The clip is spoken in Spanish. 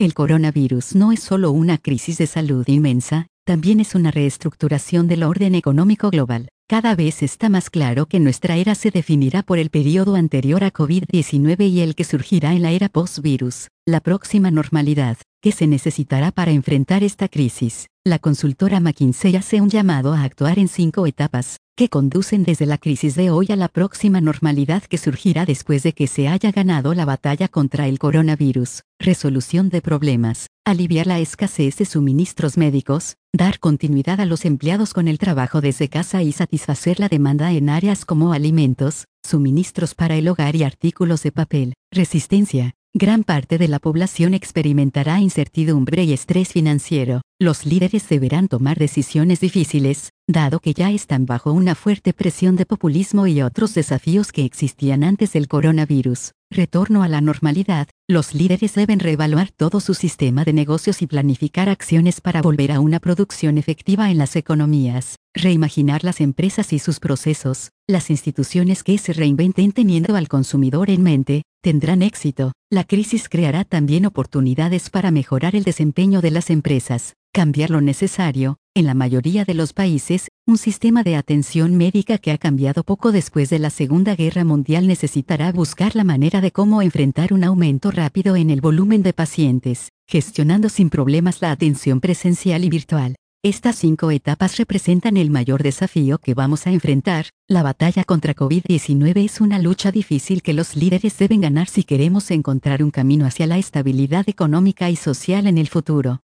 El coronavirus no es solo una crisis de salud inmensa, también es una reestructuración del orden económico global. Cada vez está más claro que nuestra era se definirá por el periodo anterior a COVID-19 y el que surgirá en la era post-virus, la próxima normalidad, que se necesitará para enfrentar esta crisis. La consultora McKinsey hace un llamado a actuar en 5 etapas, que conducen desde la crisis de hoy a la próxima normalidad que surgirá después de que se haya ganado la batalla contra el coronavirus. Resolución de problemas, aliviar la escasez de suministros médicos, dar continuidad a los empleados con el trabajo desde casa y satisfacer la demanda en áreas como alimentos, suministros para el hogar y artículos de papel. Resistencia. Gran parte de la población experimentará incertidumbre y estrés financiero. Los líderes deberán tomar decisiones difíciles, dado que ya están bajo una fuerte presión de populismo y otros desafíos que existían antes del coronavirus. Retorno a la normalidad. Los líderes deben reevaluar todo su sistema de negocios y planificar acciones para volver a una producción efectiva en las economías. Reimaginar las empresas y sus procesos. Las instituciones que se reinventen teniendo al consumidor en mente, tendrán éxito. La crisis creará también oportunidades para mejorar el desempeño de las empresas. Cambiar lo necesario. En la mayoría de los países, un sistema de atención médica que ha cambiado poco después de la Segunda Guerra Mundial necesitará buscar la manera de cómo enfrentar un aumento rápido en el volumen de pacientes, gestionando sin problemas la atención presencial y virtual. Estas 5 etapas representan el mayor desafío que vamos a enfrentar. La batalla contra COVID-19 es una lucha difícil que los líderes deben ganar si queremos encontrar un camino hacia la estabilidad económica y social en el futuro.